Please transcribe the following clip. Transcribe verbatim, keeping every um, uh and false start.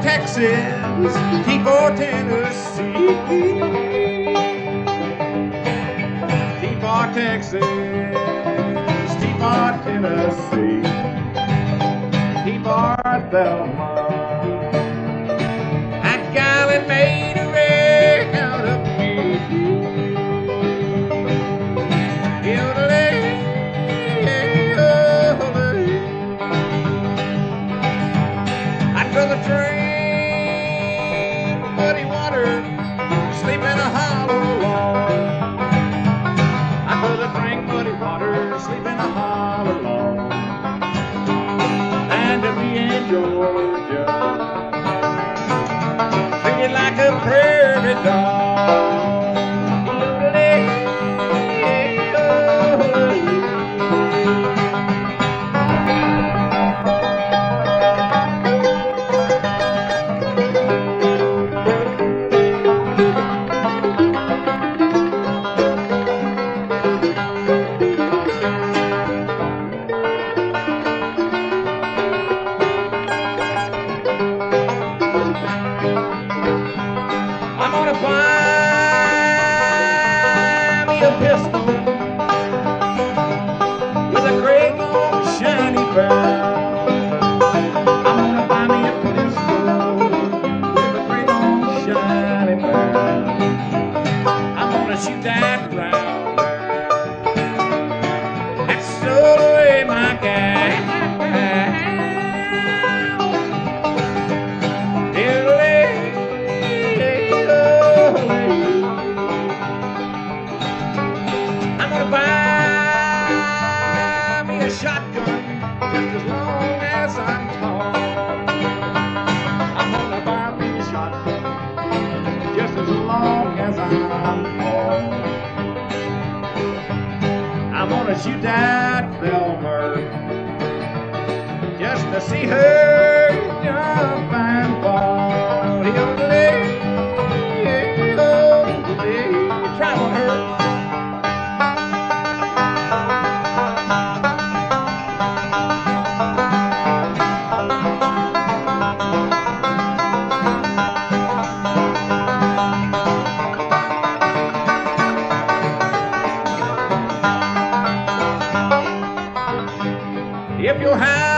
Texas, T for Tennessee. T for Texas, T for Tennessee. T for Thelma. That gal that made a wreck out of me. I'd rather drink muddy water, sleep in a hollow log. I'd rather drink muddy water, sleep in a hollow log, than to be in Georgia, treated like a prairie dog. I'm gonna buy me a pistol with a great long shiny barrel. I'm gonna buy me a pistol with a great long shiny barrel. I'm gonna shoot that round that stole away my gal. Buy me a shotgun just as long as I'm tall. I'm gonna buy me a shotgun just as long as I'm tall. I'm gonna shoot that Thelma just to see her jump and fall. Try on her. If you'll have